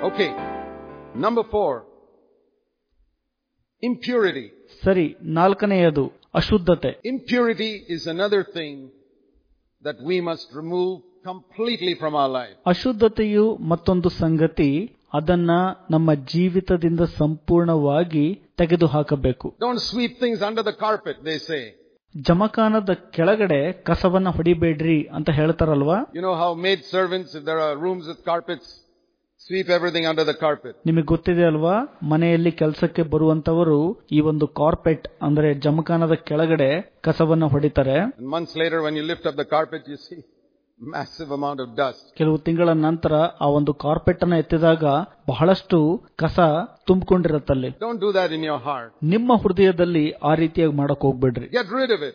Okay. Number 4. Impurity. ಸರಿ, ನಾಲ್ಕನೆಯದು ಅಶುದ್ಧತೆ. Impurity is another thing that we must remove completely from our life. ಅಶುದ್ಧತೆಯು ಮತ್ತೊಂದು ಸಂಗತಿ, ಅದನ್ನ ನಮ್ಮ ಜೀವಿತದಿಂದ ಸಂಪೂರ್ಣವಾಗಿ ತೆಗೆದುಹಾಕಬೇಕು. Don't sweep things under the carpet, they say. ಜಮಖಾನದ ಕೆಳಗಡೆ ಕಸವನ್ನ ಹೊಡಿಬೇಡ್ರಿ ಅಂತ ಹೇಳ್ತಾರಲ್ವಾ? You know how maid servants, if there are rooms with carpets, sweep everything under the carpet. ನಿಮಗೆ ಗೊತ್ತಿದೆ ಅಲ್ವಾ, ಮನೆಯಲ್ಲಿ ಕೆಲಸಕ್ಕೆ ಬರುವಂತವರು ಈ ಒಂದು ಕಾರ್ಪೆಟ್ ಅಂದ್ರೆ ಜಮಖಾನದ ಕೆಳಗಡೆ ಕಸವನ್ನ ಹೊಡಿತಾರೆ. And months later when you lift up the carpet, you see massive amount of dust. ಕೆಲವು ತಿಂಗಳ ನಂತರ ಆ ಒಂದು ಕಾರ್ಪೆಟ್ ಅನ್ನ ಎತ್ತಿದಾಗ ಬಹಳಷ್ಟು ಕಸ ತುಂಬಿಕೊಂಡಿರತ್ತಲ್ಲಿ. Don't do that in your heart. ನಿಮ್ಮ ಹೃದಯದಲ್ಲಿ ಆ ರೀತಿಯಾಗಿ ಮಾಡಕ್ ಹೋಗ್ಬೇಡ್ರಿ. Get rid of it.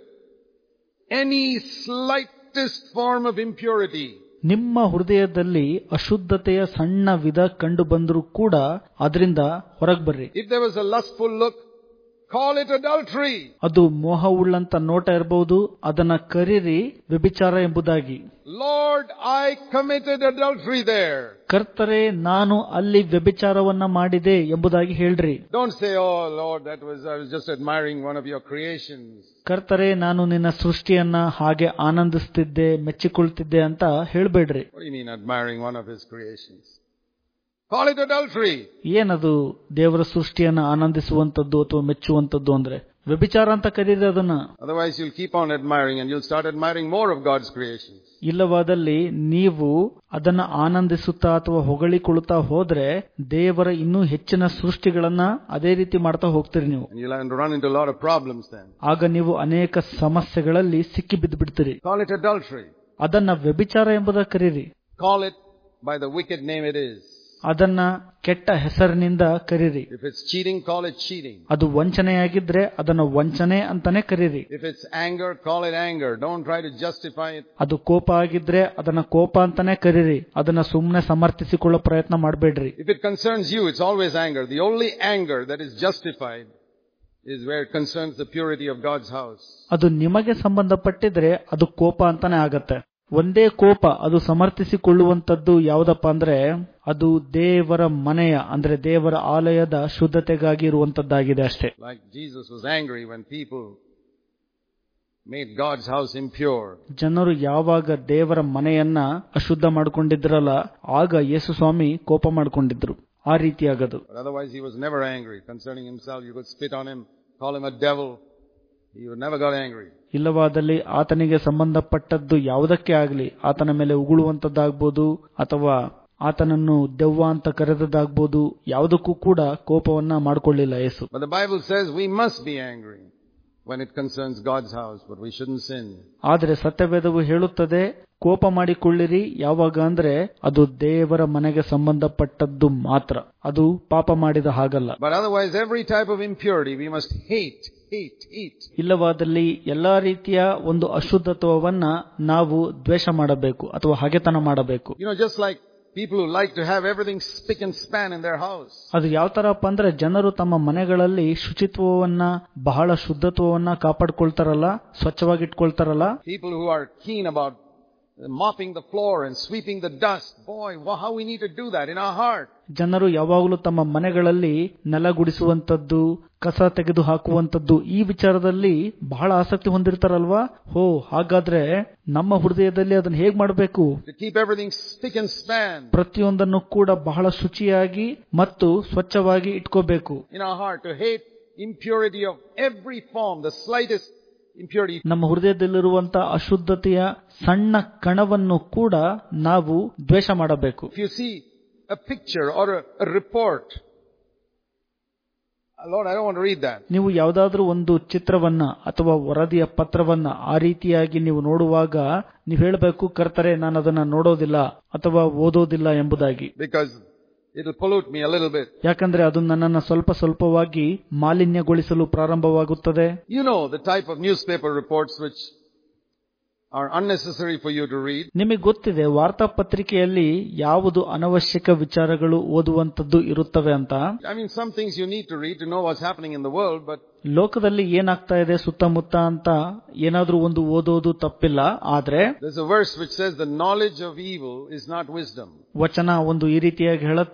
Any slightest form of impurity. ನಿಮ್ಮ ಹೃದಯದಲ್ಲಿ ಅಶುದ್ಧತೆಯ ಸಣ್ಣ ವಿಧ ಕಂಡು ಬಂದರೂ ಕೂಡ ಅದರಿಂದ ಹೊರಗೆ ಬರ್ರಿ. If there was a lustful look, call it adultery. ಅದು ಮೋಹವುಳ್ಳಂತ ನೋಟ ಇರಬಹುದು, ಅದನ್ನ ಕರೀರಿ ವ್ಯಭಿಚಾರ ಎಂಬುದಾಗಿ. Lord, I committed adultery there. ಕರ್ತರೇ, ನಾನು ಅಲ್ಲಿ ವ್ಯಭಿಚಾರವನ್ನ ಮಾಡಿದೆ ಎಂಬುದಾಗಿ ಹೇಳ್ರಿ. Don't say, oh Lord, I was just admiring one of your creations. ಕರ್ತರೇ, ನಾನು ನಿನ್ನ ಸೃಷ್ಟಿಯನ್ನ ಹಾಗೆ ಆನಂದಿಸ್ತಿದ್ದೆ, ಮೆಚ್ಚಿಕೊಳ್ತಿದ್ದೆ ಅಂತ ಹೇಳ್ಬೇಡ್ರಿ. What do you mean admiring one of his creations? Call it adultery. ಏನದು ದೇವರ ಸೃಷ್ಟಿಯನ್ನ ಆನಂದಿಸುವಂತದ್ದು ಅಥವಾ ಮೆಚ್ಚುವಂತದ್ದು ಅಂದ್ರೆ? ವ್ಯಭಿಚಾರ ಅಂತ ಕರೀರಿ ಅದನ್ನ. Otherwise you'll keep on admiring and you'll start admiring more of God's creations. ಇಲ್ಲವಾದಲ್ಲಿ ನೀವು ಅದನ್ನ ಆನಂದಿಸುತ್ತಾ ಅಥವಾ ಹೊಗಳಿಕೊಳ್ಳುತ್ತಾ ಹೋದ್ರೆ ದೇವರ ಇನ್ನೂ ಹೆಚ್ಚಿನ ಸೃಷ್ಟಿಗಳನ್ನ ಅದೇ ರೀತಿ ಮಾಡ್ತಾ ಹೋಗ್ತೀರಿ ನೀವು. And you'll run into a lot of problems then. ಆಗ ನೀವು ಅನೇಕ ಸಮಸ್ಯೆಗಳಲ್ಲಿ ಸಿಕ್ಕಿ ಬಿದ್ದು ಬಿಡ್ತೀರಿ. Call it adultery. ಅದನ್ನ ವ್ಯಭಿಚಾರ ಎಂಬುದಾಗಿ ಕರೀರಿ. Call it by the wicked name it is. ಅದನ್ನ ಕೆಟ್ಟ ಹೆಸರಿನಿಂದ ಕರೀರಿ. If it's cheating, call it cheating. ಅದು ವಂಚನೆಯಾಗಿದ್ರೆ ಅದನ್ನ ವಂಚನೆ ಅಂತಾನೆ ಕರೀರಿ. If it's anger, call it anger. Don't try to justify it. ಅದು ಕೋಪ ಆಗಿದ್ರೆ ಅದನ್ನ ಕೋಪ ಅಂತಾನೆ ಕರೀರಿ. ಅದನ್ನ ಸುಮ್ಮನೆ ಸಮರ್ಥಿಸಿಕೊಳ್ಳೋ ಪ್ರಯತ್ನ ಮಾಡಬೇಡ್ರಿ. If it concerns you, it's always anger. The only anger that is justified is where it concerns the purity of God's house. ಅದು ನಿಮಗೆ ಸಂಬಂಧಪಟ್ಟಿದ್ರೆ ಅದು ಕೋಪ ಅಂತಾನೆ ಆಗತ್ತೆ. ಒಂದೇ ಕೋಪ ಅದು ಸಮರ್ಥಿಸಿಕೊಳ್ಳುವಂತದ್ದು ಯಾವುದಪ್ಪ ಅಂದ್ರೆ ಅದು ದೇವರ ಮನೆಯ ಅಂದ್ರೆ ದೇವರ ಆಲಯದ ಶುದ್ಧತೆಗಾಗಿ ಇರುವಂತದ್ದಾಗಿದೆ ಅಷ್ಟೇ. Like Jesus was angry when people made God's house impure. ಜನರು ಯಾವಾಗ ದೇವರ ಮನೆಯನ್ನ ಅಶುದ್ಧ ಮಾಡಿಕೊಂಡಿದ್ರಲ್ಲ, ಆಗ ಯೇಸು ಸ್ವಾಮಿ ಕೋಪ ಮಾಡಿಕೊಂಡಿದ್ರು. ಆ ರೀತಿಯಾಗದು. But otherwise he was never angry concerning himself. You could spit on him, call him a devil. He never got angry. ಇಲ್ಲವಾದಲ್ಲಿ ಆತನಿಗೆ ಸಂಬಂಧಪಟ್ಟದ್ದು ಯಾವುದಕ್ಕೆ ಆಗಲಿ, ಆತನ ಮೇಲೆ ಉಗುಳುವಂತದ್ದಾಗ್ಬೋದು ಅಥವಾ ಆತನನ್ನು ದೆವ್ವ ಅಂತ ಕರೆದದ್ದಾಗ್ಬೋದು, ಯಾವುದಕ್ಕೂ ಕೂಡ ಕೋಪವನ್ನ ಮಾಡಿಕೊಳ್ಳಿಲ್ಲ ಯೇಸು. But the Bible says we must be angry when it concerns God's house, but we shouldn't sin. ಆದರೆ ಸತ್ಯವೇದವು ಹೇಳುತ್ತದೆ, ಕೋಪ ಮಾಡಿಕೊಳ್ಳಿರಿ ಯಾವಾಗ ಅಂದ್ರೆ ಅದು ದೇವರ ಮನೆಗೆ ಸಂಬಂಧಪಟ್ಟದ್ದು ಮಾತ್ರ, ಅದು ಪಾಪ ಮಾಡಿದ ಹಾಗಲ್ಲ. But otherwise every type of impurity we must hate. ಇಲ್ಲವಾದಲ್ಲಿ ಎಲ್ಲಾ ರೀತಿಯ ಒಂದು ಅಶುದ್ಧತ್ವವನ್ನ ನಾವು ದ್ವೇಷ ಮಾಡಬೇಕು ಅಥವಾ ಹಗೆತನ ಮಾಡಬೇಕು. Just like people who like to have everything spick and span in their house. ಅದು ಯಾವ ತರಪ್ಪ ಅಂದ್ರೆ ಜನರು ತಮ್ಮ ಮನೆಗಳಲ್ಲಿ ಶುಚಿತ್ವವನ್ನ ಬಹಳ ಶುದ್ಧತ್ವವನ್ನ ಕಾಪಾಡಿಕೊಳ್ತಾರಲ್ಲ, ಸ್ವಚ್ಛವಾಗಿ ಇಟ್ಕೊಳ್ತಾರಲ್ಲ. People who are keen about mopping the floor and sweeping the dust. Boy, how we need to do that in our heart. ಜನರು ಯಾವಾಗಲೂ ತಮ್ಮ ಮನೆಗಳಲ್ಲಿ ನೆಲಗುಡಿಸುವಂತದ್ದು, ಕಸ ತೆಗೆದು ಹಾಕುವಂತದ್ದು, ಈ ವಿಚಾರದಲ್ಲಿ ಬಹಳ ಆಸಕ್ತಿ ಹೊಂದಿರ್ತಾರಲ್ವಾ. ಹಾಗಾದ್ರೆ ನಮ್ಮ ಹೃದಯದಲ್ಲಿ ಅದನ್ನ ಹೇಗ್ ಮಾಡಬೇಕು? ಪ್ರತಿಯೊಂದನ್ನು ಕೂಡ ಬಹಳ ಶುಚಿಯಾಗಿ ಮತ್ತು ಸ್ವಚ್ಛವಾಗಿ ಇಟ್ಕೋಬೇಕು. In our heart to hate impurity of every form, the slightest impurity. ನಮ್ಮ ಹೃದಯದಲ್ಲಿರುವಂತಹ ಅಶುದ್ಧತೆಯ ಸಣ್ಣ ಕಣವನ್ನು ಕೂಡ ನಾವು ದ್ವೇಷ ಮಾಡಬೇಕು. If you see a picture or a report, Lord, I don't want to read that. ನೀವು ಯಾವುದಾದ್ರೂ ಒಂದು ಚಿತ್ರವನ್ನ ಅಥವಾ ವರದಿಯ ಪತ್ರವನ್ನ ಆ ರೀತಿಯಾಗಿ ನೀವು ನೋಡುವಾಗ ನೀವು ಹೇಳಬೇಕು, ಕರ್ತರೇ, ನಾನು ಅದನ್ನ ನೋಡೋದಿಲ್ಲ ಅಥವಾ ಓದೋದಿಲ್ಲ ಎಂಬುದಾಗಿ. Because it'll pollute me a little bit. ಯಾಕಂದ್ರೆ ಅದು ನನ್ನನ್ನು ಸ್ವಲ್ಪವಾಗಿ ಮಾಲಿನ್ಯಗೊಳಿಸಲು ಪ್ರಾರಂಭವಾಗುತ್ತದೆ. You know the type of newspaper reports which are unnecessary for you to read. ನಿಮಗೆ ಗೊತ್ತಿದೆ ವಾರ್ತಾಪತ್ರಿಕೆಯಲ್ಲಿ ಯಾವುದು ಅನವಶ್ಯಕ ವಿಚಾರಗಳು ಓದುವಂತದ್ದು ಇರುತ್ತವೆ ಅಂತ. I mean, some things you need to read to know what's happening in the world, but ಲೋಕದಲ್ಲಿ ಏನಾಗ್ತಾ ಇದೆ ಸುತ್ತಮುತ್ತ ಅಂತ ಏನಾದ್ರೂ ಒಂದು ಓದೋದು ತಪ್ಪಿಲ್ಲ. ಆದ್ರೆ there's a verse which says the knowledge of evil is not wisdom. ವಚನ ಒಂದು ಈ ರೀತಿಯಾಗಿ ಹೇಳುತ್ತೆ,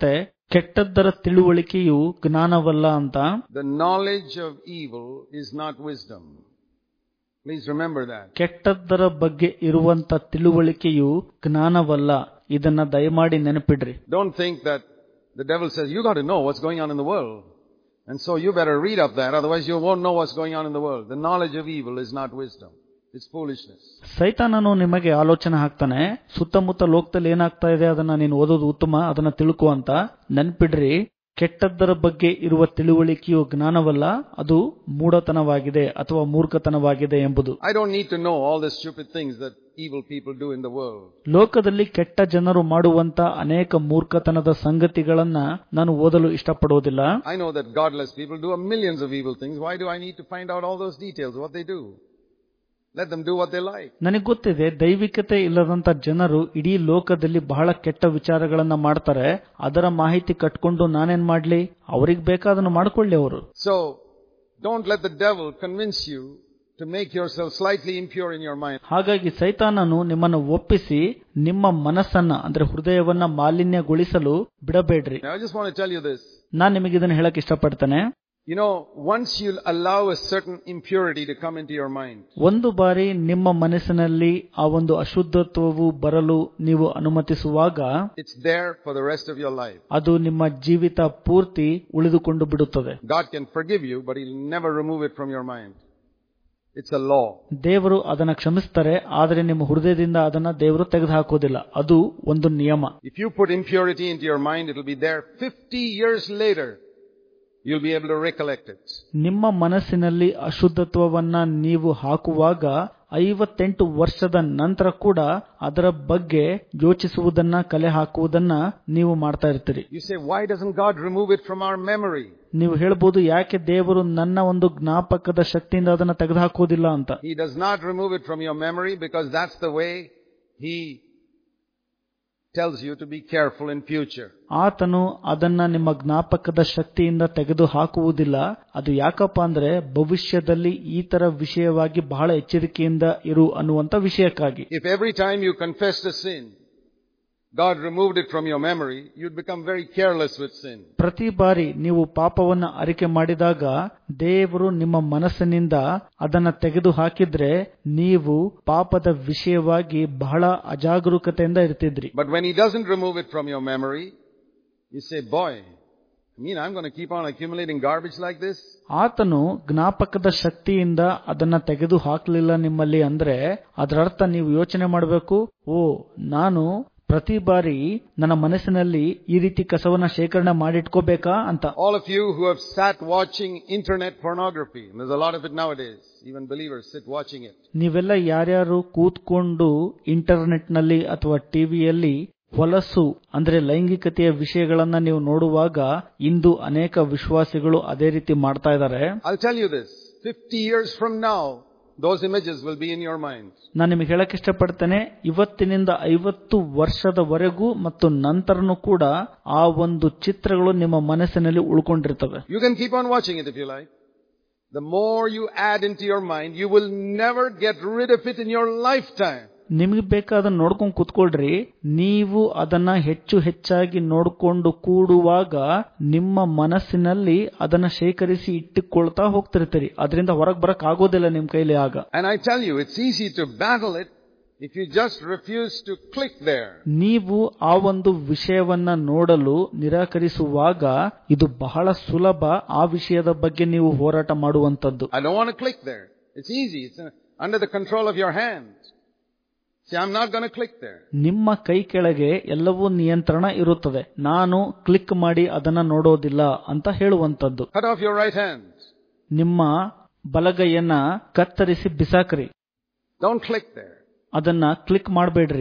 ಕೆಟ್ಟದ್ದರ ತಿಳುವಳಿಕೆಯು ಜ್ಞಾನವಲ್ಲ ಅಂತ. The knowledge of evil is not wisdom. Please remember that. ಕೆಟ್ಟದ್ದರ ಬಗ್ಗೆ ಇರುವಂತ ತಿಳುವಳಿಕೆಯು ಜ್ಞಾನವಲ್ಲ. ಇದನ್ನ ದಯಮಾಡಿ ನೆನಪಿಡ್ರಿ. Don't think that the devil says, you got to know what's going on in the world. And so you better read up that, otherwise you won't know what's going on in the world. The knowledge of evil is not wisdom. It's foolishness. ಸೈತಾನನು ನಿಮಗೆ ಆಲೋಚನೆ ಹಾಕ್ತಾನೆ, ಸುತ್ತಮುತ್ತ ಲೋಕದಲ್ಲಿ ಏನಾಗ್ತಾ ಇದೆ ಅದನ್ನ ನೀನು ಓದೋದು ಉತ್ತಮ, ಅದನ್ನ ತಿಳ್ಕೊ ಅಂತ. ನೆನ್ಪಿಡ್ರಿ, ಕೆಟ್ಟದ್ದರ ಬಗ್ಗೆ ಇರುವ ತಿಳುವಳಿಕೆಯು ಜ್ಞಾನವಲ್ಲ, ಅದು ಮೂಢತನವಾಗಿದೆ ಅಥವಾ ಮೂರ್ಖತನವಾಗಿದೆ ಎಂಬುದು. I don't need to know all the stupid things that evil people do in the world. ಲೋಕದಲ್ಲಿ ಕೆಟ್ಟ ಜನರು ಮಾಡುವಂತ ಅನೇಕ ಮೂರ್ಖತನದ ಸಂಗತಿಗಳನ್ನ ನಾನು ಓದಲು ಇಷ್ಟಪಡುವುದಿಲ್ಲ. I know that godless people do millions of evil things. Why do I need to find out all those details, what they do? Let them do what they like. ನನಗೆ ಗೊತ್ತಿದೆ, ದೈವಿಕತೆ ಇಲ್ಲದಂತ ಜನರು ಇಡೀ ಲೋಕದಲ್ಲಿ ಬಹಳ ಕೆಟ್ಟ ವಿಚಾರಗಳನ್ನ ಮಾಡ್ತಾರೆ. ಅದರ ಮಾಹಿತಿ ಕಟ್ಕೊಂಡು ನಾನೇನ್ ಮಾಡ್ಲಿ? ಅವ್ರಿಗೆ ಬೇಕಾದನ್ನು ಮಾಡ್ಕೊಳ್ಳಿ ಅವರು. So don't let the devil convince you to make yourself slightly impure in your mind. ಹಾಗಾಗಿ ಸೈತಾನನು ನಿಮ್ಮನ್ನು ಒಪ್ಪಿಸಿ ನಿಮ್ಮ ಮನಸ್ಸನ್ನ ಅಂದ್ರೆ ಹೃದಯವನ್ನ ಮಾಲಿನ್ಯಗೊಳಿಸಲು ಬಿಡಬೇಡ್ರಿ. Now, I just want to tell you this. ನಾನು ನಿಮಗೆ ಇದನ್ನು ಹೇಳಕ್ ಇಷ್ಟಪಡ್ತೇನೆ. You know, once you allow a certain impurity to come into your mind, ಒಂದು ಬಾರಿ ನಿಮ್ಮ ಮನಸ್ಸಿನಲ್ಲಿ ಆ ಒಂದು ಅಶುದ್ಧತ್ವವು ಬರಲು ನೀವು ಅನುಮತಿಸುವಾಗ it's there for the rest of your life. ಅದು ನಿಮ್ಮ ಜೀವಿತ ಪೂರ್ತಿ ಉಳಿದುಕೊಂಡು ಬಿಡುತ್ತದೆ. God can forgive you, but He'll never remove it from your mind. It's a law. ದೇವರು ಅದನ್ನ ಕ್ಷಮಿಸ್ತಾರೆ, ಆದರೆ ನಿಮ್ಮ ಹೃದಯದಿಂದ ಅದನ್ನ ದೇವರು ತೆಗೆದುಹಾಕೋದಿಲ್ಲ. ಅದು ಒಂದು ನಿಯಮ. If you put impurity into your mind, it'll be there 50 years later. You'll be able to recollect it. ನಿಮ್ಮ ಮನಸ್ಸಿನಲ್ಲಿ ಅಶುದ್ಧತ್ವವನ್ನ ನೀವು ಹಾಕುವಾಗ 58 ವರ್ಷದ ನಂತರ ಕೂಡ ಅದರ ಬಗ್ಗೆ ಯೋಚಿಸುವುದನ್ನ, ಕಲೆ ಹಾಕುವುದನ್ನ ನೀವು ಮಾಡ್ತಾ ಇರ್ತೀರಿ. You say, why doesn't God remove it from our memory? ನೀವು ಹೇಳ್ಬೋದು, ಯಾಕೆ ದೇವರು ನನ್ನ ಒಂದು ಜ್ಞಾಪಕದ ಶಕ್ತಿಯಿಂದ ಅದನ್ನ ತೆಗೆದುಹಾಕೋದಿಲ್ಲ ಅಂತ. He does not remove it from your memory because that's the way He tells you to be careful in future. ಆತನು ಅದನ್ನ ನಿಮ್ಮ ಜ್ಞಾಪಕದ ಶಕ್ತಿಯಿಂದ ತೆಗೆದು ಹಾಕುವುದಿಲ್ಲ. ಅದು ಯಾಕಪ್ಪ ಅಂದ್ರೆ ಭವಿಷ್ಯದಲ್ಲಿ ಈ ತರ ವಿಷಯವಾಗಿ ಬಹಳ ಎಚ್ಚರಿಕೆಯಿಂದ ಇರು ಅನ್ನುವಂತ ವಿಷಯಕ್ಕಾಗಿ. If every time you confessed a sin, God removed it from your memory, you'd become very careless with sin. ಪ್ರತಿ ಬಾರಿ ನೀವು ಪಾಪವನ್ನ ಅರಿಕೆ ಮಾಡಿದಾಗ ದೇವರು ನಿಮ್ಮ ಮನಸ್ಸಿನಿಂದ ಅದನ್ನ ತೆಗೆದು ಹಾಕಿದ್ರೆ ನೀವು ಪಾಪದ ವಿಷಯವಾಗಿ ಬಹಳ ಅಜಾಗರೂಕತೆಯಿಂದ ಇರ್ತಿದ್ರಿ. But when He doesn't remove it from your memory, you say, boy, I'm going to keep on accumulating garbage like this? ಆತನು ಜ್ಞಾಪಕದ ಶಕ್ತಿಯಿಂದ ಅದನ್ನ ತೆಗೆದು ಹಾಕಲಿಲ್ಲ ನಿಮ್ಮಲ್ಲಿ ಅಂದ್ರೆ ಅದರರ್ಥ ನೀವು ಯೋಚನೆ ಮಾಡಬೇಕು, ನಾನು ಪ್ರತಿ ಬಾರಿ ನನ್ನ ಮನಸ್ಸಿನಲ್ಲಿ ಈ ರೀತಿ ಕಸವನ್ನ ಶೇಖರಣೆ ಮಾಡಿಟ್ಕೋಬೇಕಾ ಅಂತ. All of you who have sat watching internet pornography, and there's a lot of it nowadays, even believers sit watching it. ನೀವೆಲ್ಲ ಯಾರ್ಯಾರು ಕೂತ್ಕೊಂಡು ಇಂಟರ್ನೆಟ್ ನಲ್ಲಿ ಅಥವಾ ಟಿವಿಯಲ್ಲಿ ಹೊಲಸು ಅಂದ್ರೆ ಲೈಂಗಿಕತೆಯ ವಿಷಯಗಳನ್ನ ನೀವು ನೋಡುವಾಗ ಇಂದು ಅನೇಕ ವಿಶ್ವಾಸಿಗಳು ಅದೇ ರೀತಿ ಮಾಡ್ತಾ ಇದ್ದಾರೆ. I'll tell you this, 50 years from now, those images will be in your mind. ನಾನು ನಿಮಗೆ ಹೇಳಕ್ ಇಷ್ಟಪಡ್ತೇನೆ, ಇವತ್ತಿನಿಂದ 50 ವರ್ಷದವರೆಗೂ ಮತ್ತು ನಂತರನೂ ಕೂಡ ಆ ಒಂದು ಚಿತ್ರಗಳು ನಿಮ್ಮ ಮನಸ್ಸಿನಲ್ಲಿ ಉಳ್ಕೊಂಡಿರ್ತವೆ. You can keep on watching it if you like. The more you add into your mind, you will never get rid of it in your lifetime. ನಿಮಗೆ ಬೇಕಾದನ್ನ ನೋಡ್ಕೊಂಡು ಕೂತ್ಕೊಳ್ರಿ. ನೀವು ಅದನ್ನ ಹೆಚ್ಚು ಹೆಚ್ಚಾಗಿ ನೋಡ್ಕೊಂಡು ಕೂಡುವಾಗ ನಿಮ್ಮ ಮನಸ್ಸಿನಲ್ಲಿ ಅದನ್ನ ಶೇಖರಿಸಿ ಇಟ್ಟುಕೊಳ್ತಾ ಹೋಗ್ತಿರ್ತೀರಿ. ಅದರಿಂದ ಹೊರಗೆ ಬರಕ್ ಆಗೋದಿಲ್ಲ ನಿಮ್ ಕೈಲಿ ಆಗ. And I tell you, it's easy to battle it if you just refuse to click there. ನೀವು ಆ ಒಂದು ವಿಷಯವನ್ನ ನೋಡಲು ನಿರಾಕರಿಸುವಾಗ ಇದು ಬಹಳ ಸುಲಭ ಆ ವಿಷಯದ ಬಗ್ಗೆ ನೀವು ಹೋರಾಟ ಮಾಡುವಂತದ್ದು. I don't want to click there. It's easy. It's under the control of your hand. See, I'm not going to click there. ನಿಮ್ಮ ಕೈ ಕೆಳಗೆ ಎಲ್ಲವೂ ನಿಯಂತ್ರಣ ಇರುತ್ತದೆ, ನಾನು ಕ್ಲಿಕ್ ಮಾಡಿ ಅದನ್ನ ನೋಡೋದಿಲ್ಲ ಅಂತ ಹೇಳುವಂತದ್ದು. Cut off your right hand. ನಿಮ್ಮ ಬಲಗೈಯನ್ನ ಕತ್ತರಿಸಿ ಬಿಸಾಕ್ರಿ. Don't click there. ಅದನ್ನ ಕ್ಲಿಕ್ ಮಾಡಬೇಡ್ರಿ.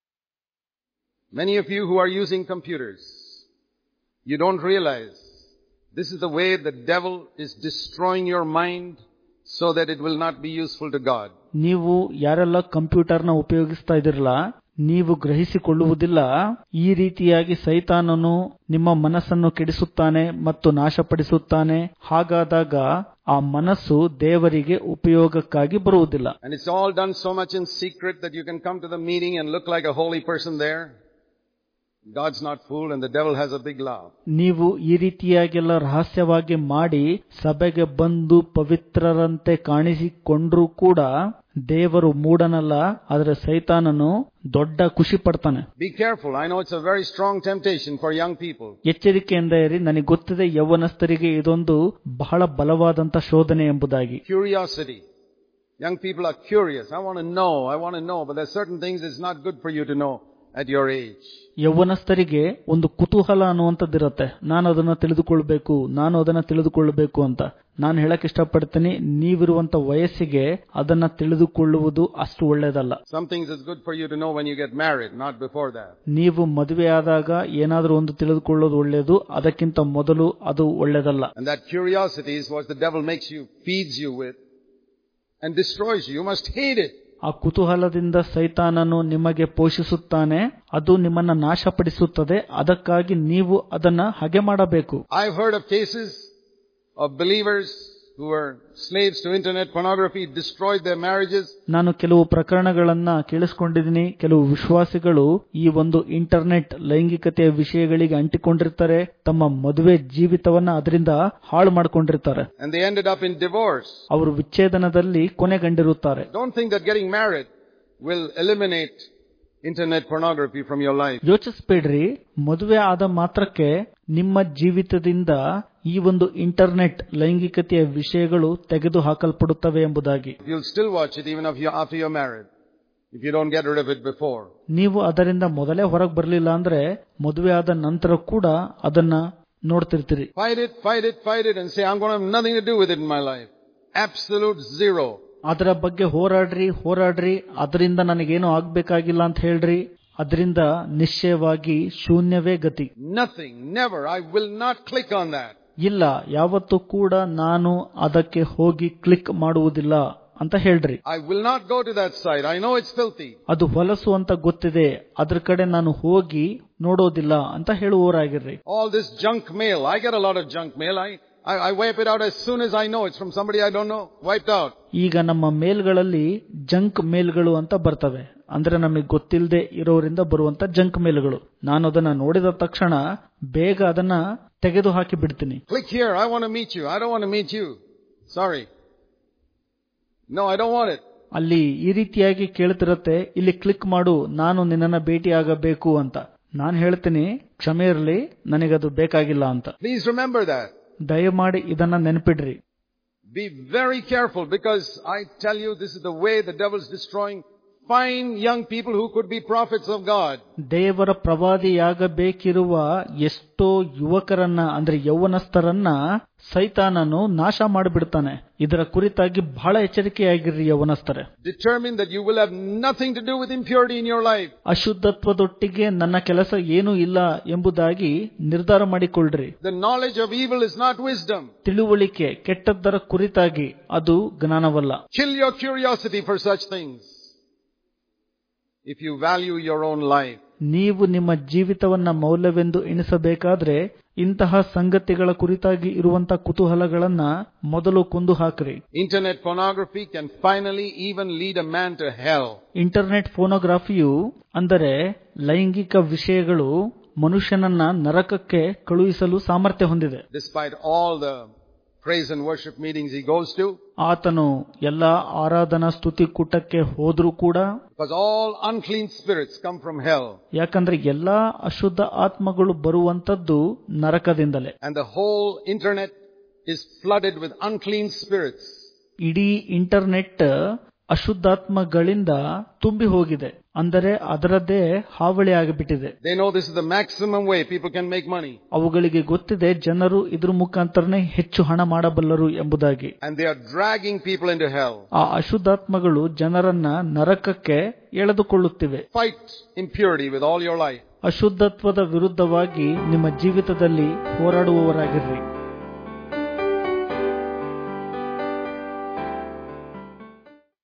Many of you who are using computers, you don't realize this is the way the devil is destroying your mind so that it will not be useful to God. ನೀವು ಯಾರೆಲ್ಲ ಕಂಪ್ಯೂಟರ್ನ ಉಪಯೋಗಿಸ್ತಾ ಇದಿರಲ್ಲ, ನೀವು ಗ್ರಹಿಸಿಕೊಳ್ಳುವುದಿಲ್ಲ, ಈ ರೀತಿಯಾಗಿ ಸೈತಾನನು ನಿಮ್ಮ ಮನಸ್ಸನ್ನು ಕೆಡಿಸುತ್ತಾನೆ ಮತ್ತು ನಾಶಪಡಿಸುತ್ತಾನೆ. ಹಾಗಾದಾಗ ಆ ಮನಸ್ಸು ದೇವರಿಗೆ ಉಪಯೋಗಕ್ಕಾಗಿ ಬರುವುದಿಲ್ಲ. And it's all done so much in secret that you can come to the meeting and look like a holy person there. God's not fooled and the devil has a big laugh. ನೀವು ಈ ರೀತಿಯಾಗೆಲ್ಲ ರಹಸ್ಯವಾಗಿ ಮಾಡಿ ಸಭೆಗೆ ಬಂದು ಪವಿತ್ರರಂತೆ ಕಾಣಿಸಿಕೊಂಡ್ರೂ ಕೂಡ ದೇವರು ಮೂಢನಲ್ಲ, ಆದರೆ ಸೈತಾನನು ದೊಡ್ಡ ಖುಷಿ ಪಡ್ತಾನೆ. Be careful. I know it's a very strong temptation for young people. ಎಚ್ಚರಿಕೆಯಿಂದ ಇರಿ. ನನಗೆ ಗೊತ್ತಿದೆ ಯೌವನಸ್ಥರಿಗೆ ಇದೊಂದು ಬಹಳ ಬಲವಾದಂತ ಶೋಧನೆ ಎಂಬುದಾಗಿ. Curiosity. Young people are curious. I want to know, but there are certain things it's not good for you to know at your age. ಯೌವನಸ್ಥರಿಗೆ ಒಂದು ಕುತೂಹಲ ಅನ್ನುವಂಥದ್ದಿರತ್ತೆ. ನಾನು ಅದನ್ನ ತಿಳಿದುಕೊಳ್ಳಬೇಕು ಅಂತ. ನಾನು ಹೇಳಕ್ ಇಷ್ಟಪಡ್ತೀನಿ, ನೀವಿರುವಂತ ವಯಸ್ಸಿಗೆ ಅದನ್ನ ತಿಳಿದುಕೊಳ್ಳುವುದು ಅಷ್ಟು ಒಳ್ಳೆಯದಲ್ಲ. Some things is good for you to know when you get married, not before that. ನೀವು ಮದುವೆ ಆದಾಗ ಏನಾದರೂ ಒಂದು ತಿಳಿದುಕೊಳ್ಳೋದು ಒಳ್ಳೆಯದು, ಅದಕ್ಕಿಂತ ಮೊದಲು ಅದು ಒಳ್ಳೆಯದಲ್ಲ. And that curiosity is what the devil feeds you with and destroys you. You must hate it. ಆ ಕುತೂಹಲದಿಂದ ಸೈತಾನನು ನಿಮಗೆ ಪೋಷಿಸುತ್ತಾನೆ, ಅದು ನಿಮ್ಮನ್ನ ನಾಶಪಡಿಸುತ್ತದೆ. ಅದಕ್ಕಾಗಿ ನೀವು ಅದನ್ನ ಹಾಗೆ ಮಾಡಬೇಕು. I've heard of cases of believers who were slaves to internet pornography, destroyed their marriages. ನಾನು ಕೆಲವು ಪ್ರಕರಣಗಳನ್ನ ಕೇಳಿಸಿಕೊಂಡಿದ್ದೀನಿ. ಕೆಲವು ವಿಶ್ವಾಸಿಗಳು ಈ ಒಂದು ಇಂಟರ್ನೆಟ್ ಲೈಂಗಿಕತೆಯ ವಿಷಯಗಳಿಗೆ ಅಂಟಿಕೊಂಡಿರ್ತಾರೆ, ತಮ್ಮ ಮದುವೆ ಜೀವಿತವನ್ನ ಅದರಿಂದ ಹಾಳು ಮಾಡಿಕೊಂಡಿರ್ತಾರೆ. And they ended up in divorce. ಅವರು ವಿಚ್ಛೇದನದಲ್ಲಿ ಕೊನೆಗೊಂಡಿರುತ್ತಾರೆ. Don't think that getting married will eliminate internet pornography from your life. ಯೋಚಿಸಬೇಡ್ರಿ, ಮದುವೆ ಆದ ಮಾತ್ರಕ್ಕೆ ನಿಮ್ಮ ಜೀವಿತದಿಂದ ಈ ಒಂದು ಇಂಟರ್ನೆಟ್ ಲೈಂಗಿಕತೆಯ ವಿಷಯಗಳು ತೆಗೆದು ಹಾಕಲ್ಪಡುತ್ತವೆ ಎಂಬುದಾಗಿ. You'll still watch it even after you're married, if you don't get rid of it before. ನೀವು ಅದರಿಂದ ಮೊದಲೇ ಹೊರಗೆ ಬರಲಿಲ್ಲ ಅಂದ್ರೆ ಮದುವೆ ಆದ ನಂತರ ಕೂಡ ಅದನ್ನ ನೋಡ್ತಿರ್ತೀರಿ. Fight it and say, I'm going to have nothing to do with it in my life. Absolute zero. ಅದರ ಬಗ್ಗೆ ಹೋರಾಡ್ರಿ, ಅದರಿಂದ ನನಗೇನು ಆಗ್ಬೇಕಾಗಿಲ್ಲ ಅಂತ ಹೇಳ್ರಿ. ಅದರಿಂದ ನಿಶ್ಚಯವಾಗಿ ಶೂನ್ಯವೇ ಗತಿ. Nothing, never, I will not click on that. ಇಲ್ಲ, ಯಾವತ್ತೂ ಕೂಡ ನಾನು ಅದಕ್ಕೆ ಹೋಗಿ ಕ್ಲಿಕ್ ಮಾಡುವುದಿಲ್ಲ ಅಂತ ಹೇಳ್ರಿ. I will not go to that site. I know it's filthy. ಅದು ಹೊಲಸು ಅಂತ ಗೊತ್ತಿದೆ, ಅದ್ರ ಕಡೆ ನಾನು ಹೋಗಿ ನೋಡೋದಿಲ್ಲ ಅಂತ ಹೇಳುವವರಾಗಿರ್ರಿ. All this junk mail, I get a lot of junk mail. I wipe it out as soon as I know it's from somebody I don't know. Wiped out. ಈಗ ನಮ್ಮ ಮೇಲ್ಗಳಲ್ಲಿ ಜಂಕ್ ಮೇಲ್ಗಳು ಅಂತ ಬರ್ತವೆ. ಅಂದ್ರೆ ನಮಗೆ ಗೊತ್ತಿಲ್ಲದೆ ಇರೋರಿಂದ ಬರುವಂತ ಜಂಕ್ ಮೇಲ್ಗಳು. ನಾನು ಅದನ್ನ ನೋಡಿದ ತಕ್ಷಣ ಬೇಗ ಅದನ್ನ ತೆಗೆದು ಹಾಕಿ ಬಿಡ್ತೀನಿ. Click here. I want to meet you. I don't want to meet you. Sorry. No, I don't want it. ಅಲ್ಲಿ ಈ ರೀತಿಯಾಗಿ ಕೇಳ್ತಿರತ್ತೆ, ಇಲ್ಲಿ ಕ್ಲಿಕ್ ಮಾಡು, ನಾನು ನಿನ್ನನ್ನ ಭೇಟಿಯಾಗಬೇಕು ಅಂತ. ನಾನು ಹೇಳ್ತೀನಿ, ಕ್ಷಮೆ ಇರಲಿ, ನನಗದು ಬೇಕಾಗಿಲ್ಲ ಅಂತ. Please remember that. ದಯಮಾಡಿ ಇದನ್ನ ನೆನಪಿಡ್ರಿ. Be very careful, because I tell you, this is the way the devil is destroying fine young people who could be prophets of God. ದೇವರ ಪ್ರವಾದಿಯಾಗಬೇಕಿರುವ ಎಷ್ಟೋ ಯುವಕರನ್ನ, ಅಂದ್ರೆ ಯೌವನಸ್ಥರನ್ನ ಸೈತಾನನು ನಾಶ ಮಾಡಿಬಿಡ್ತಾನೆ. ಇದರ ಕುರಿತಾಗಿ ಬಹಳ ಎಚ್ಚರಿಕೆಯಾಗಿರ್ರಿ ಯೌವನಸ್ಥರೇ. Determine that you will have nothing to do with impurity in your life. ಅಶುದ್ಧತ್ವದೊಟ್ಟಿಗೆ ನನ್ನ ಕೆಲಸ ಏನೂ ಇಲ್ಲ ಎಂಬುದಾಗಿ ನಿರ್ಧಾರ ಮಾಡಿಕೊಳ್ಳ್ರಿ. The knowledge of evil is not wisdom. ತಿಳುವಳಿಕೆ ಕೆಟ್ಟದ್ದರ ಕುರಿತಾಗಿ ಅದು ಜ್ಞಾನವಲ್ಲ. Kill your curiosity for such things. If you value your own life. ನೀವು ನಿಮ್ಮ ಜೀವಿತವನ್ನ ಮೌಲ್ಯವೆಂದು ಎಣಿಸಬೇಕಾದ್ರೆ ಇಂತಹ ಸಂಗತಿಗಳ ಕುರಿತಾಗಿ ಇರುವಂತ ಕುತೂಹಲಗಳನ್ನ ಮೊದಲು ಕೊಂದು ಹಾಕ್ರಿ. Internet pornography can finally even lead a man to hell. Internet ಫೋನೋಗ್ರಫಿಯು ಅಂದರೆ ಲೈಂಗಿಕ ವಿಷಯಗಳು ಮನುಷ್ಯನನ್ನ ನರಕಕ್ಕೆ ಕಳುಹಿಸಲು ಸಾಮರ್ಥ್ಯ ಹೊಂದಿದೆ. Despite all the praise and worship meetings he goes to. ಆತನು ಎಲ್ಲಾ ಆರಾಧನಾ ಸ್ತುತಿ ಕೂಟಕ್ಕೆ ಹೋದ್ರೂ ಕೂಡ. Because all unclean spirits come from hell. ಯಾಕಂದ್ರೆ ಎಲ್ಲಾ ಅಶುದ್ಧ ಆತ್ಮಗಳು ಬರುವಂತದ್ದು ನರಕದಿಂದಲೇ. And the whole internet is flooded with unclean spirits. ಇಡೀ ಇಂಟರ್ನೆಟ್ ಅಶುದ್ಧಾತ್ಮಗಳಿಂದ ತುಂಬಿ ಹೋಗಿದೆ, ಅಂದರೆ ಅದರದ್ದೇ ಹಾವಳಿ ಆಗಿಬಿಟ್ಟಿದೆ. They know this is the maximum way people can make money. ಅವುಗಳಿಗೆ ಗೊತ್ತಿದೆ ಜನರು ಇದ್ರ ಮುಖಾಂತರನೇ ಹೆಚ್ಚು ಹಣ ಮಾಡಬಲ್ಲರು ಎಂಬುದಾಗಿ. And they are dragging people into hell. ಆ ಅಶುದ್ಧಾತ್ಮಗಳು ಜನರನ್ನ ನರಕಕ್ಕೆ ಎಳೆದುಕೊಳ್ಳುತ್ತಿವೆ. Fight impurity with all your life. ಅಶುದ್ಧತ್ವದ ವಿರುದ್ಧವಾಗಿ ನಿಮ್ಮ ಜೀವಿತದಲ್ಲಿ ಹೋರಾಡುವವರಾಗಿರ್ರಿ.